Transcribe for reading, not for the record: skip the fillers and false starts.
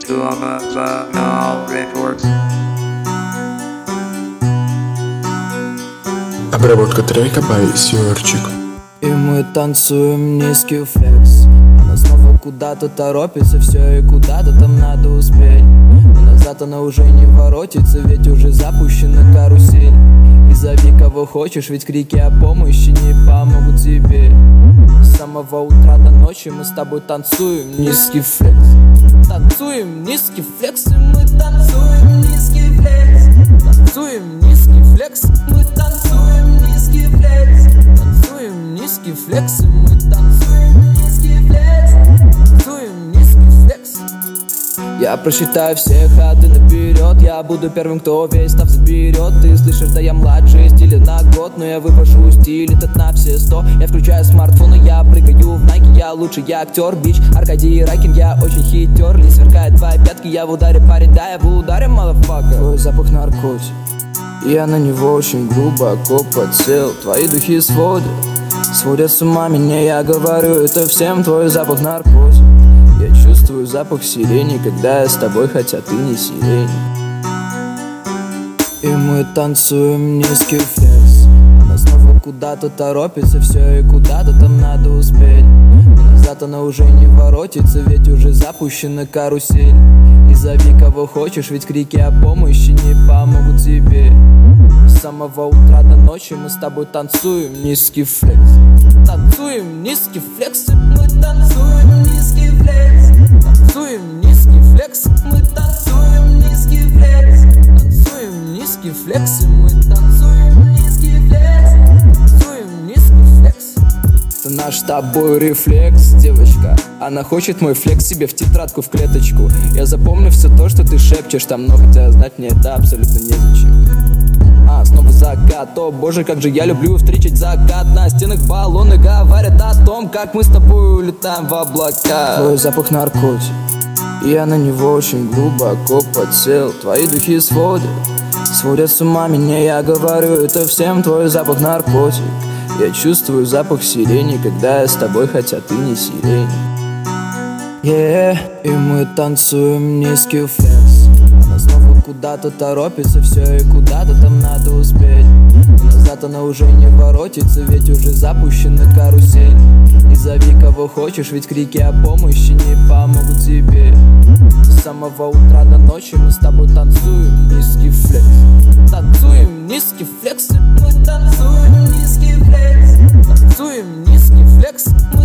Slava Banal Records. Обработка трека by Сюрчик. И мы танцуем низкий флекс. Она снова куда-то торопится, все и куда-то там надо успеть. Но назад она уже не воротится, ведь уже запущена карусель. И зови кого хочешь, ведь крики о помощи не помогут тебе. С самого утра до ночи мы с тобой танцуем низкий флекс. Танцуем низкий флекс, и мы танцуем низкий флекс. Танцуем низкий флекс, мы танцуем низкий флекс. Танцуем низкий флекс, и мы танцуем низкий флекс. Танцуем низкий флекс. Я просчитаю все ходы наперед. Я буду первым, кто весь став заберет. Ты слышишь, да я младше стиля на год, но я выхожу стиль этот на все 100. Я включаю смартфон, и я прыгаю в найки. Я лучший, я актер, бич, Аркадий Ракин. Я очень хитер, ли сверкает твои пятки. Я в ударе, парень, да, я в ударе, малафака. Твой запах наркотик, я на него очень глубоко подсел. Твои духи сводят с ума меня. Я говорю это всем, твой запах наркотик. Я чувствую запах сирени, когда я с тобой, хотя ты не сирень. И мы танцуем низкий флекс. Она снова куда-то торопится, все и куда-то там надо успеть. Но назад она уже не воротится, ведь уже запущена карусель. И зови кого хочешь, ведь крики о помощи не помогут тебе. С самого утра до ночи мы с тобой танцуем низкий флекс. Танцуем низкий флекс, и мы танцуем низкий флекс. Танцуем низкий флекс, мы танцуем низкий флекс. Танцуем низкий флекс, и мы танцуем низкий флекс. Танцуем низкий флекс. Это наш с тобой рефлекс, девочка. Она хочет мой флекс себе в тетрадку, в клеточку. Я запомню все то, что ты шепчешь там, но хотя знать мне это абсолютно незачем. Снова закат, о боже, как же я люблю встречать закат. На стенах баллоны говорят о том, как мы с тобой улетаем в облака. Твой запах наркотик, я на него очень глубоко подсел. Твои духи сводят с ума меня. Я говорю это всем, твой запах наркотик. Я чувствую запах сирени, когда я с тобой, хотя ты не сирень. И мы танцуем низкий флекс. Она снова куда-то торопится, все и куда-то там надо успеть. Но назад она уже не воротится, ведь уже запущена карусель. И зови кого хочешь, ведь крики о помощи не помогут тебе. С самого утра до ночи мы с тобой танцуем низкий флекс. Танцуем низкий флекс, мы танцуем низкий флекс. Танцуем низкий флекс.